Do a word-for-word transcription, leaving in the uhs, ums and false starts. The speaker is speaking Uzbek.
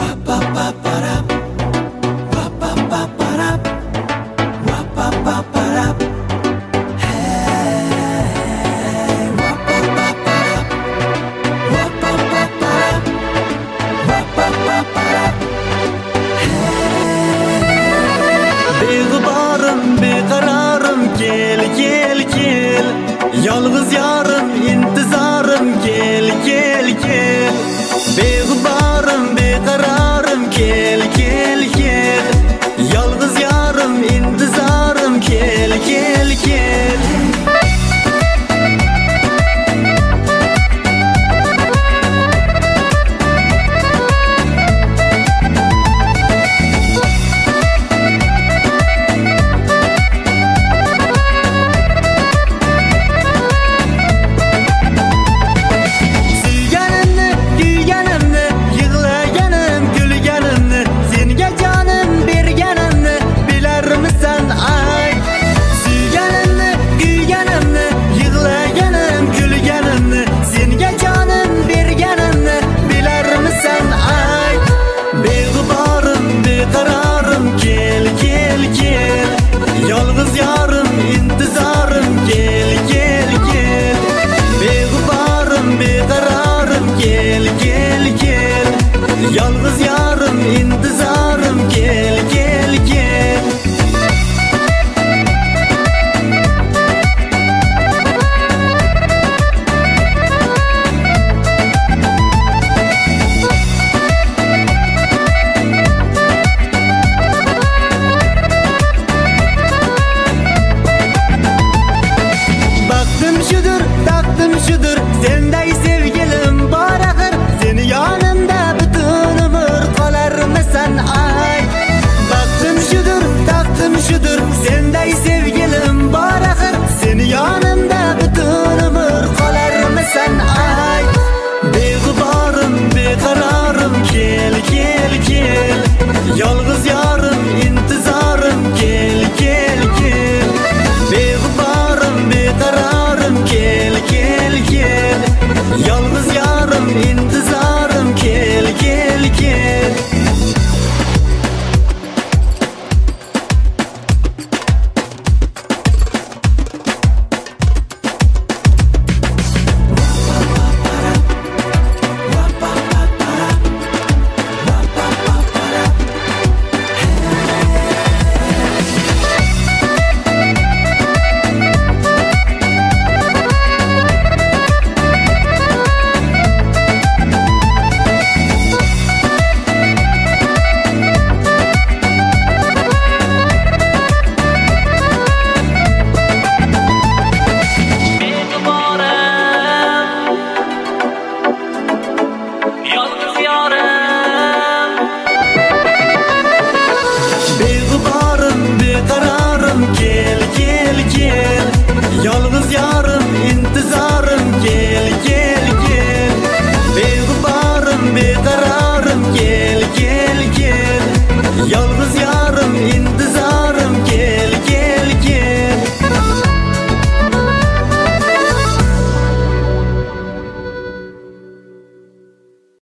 Yalğız yarım intizarım gel gel gel. Beğbarım beqararım gel gel gel. Yalğız yarım intizarım gel gel gel. Yalğız yarım intizarım gel gel gel. Beğbarım beqararım gel gel gel. Yalğız yarım intizarım gel gel gel. Şudur, taktım şudur, sendey sevgilim var axir. Seni yanımda bütün ömür kalarmısan ay. Baktım şudur, taktım şudur, sendey sevgilim var axir. Seni yanımda bütün ömür kalarmısan ay. Beğbarım beqararım gel gel gel. Yalğız yarım intizarım gel gel gel. Beğbarım beqararım gel gel gel. Yalğız yarım intizarım gel gel gel. Yalğız yarım intizarım gel gel gel. Beğbarım beqararım gel gel gel. Yalğız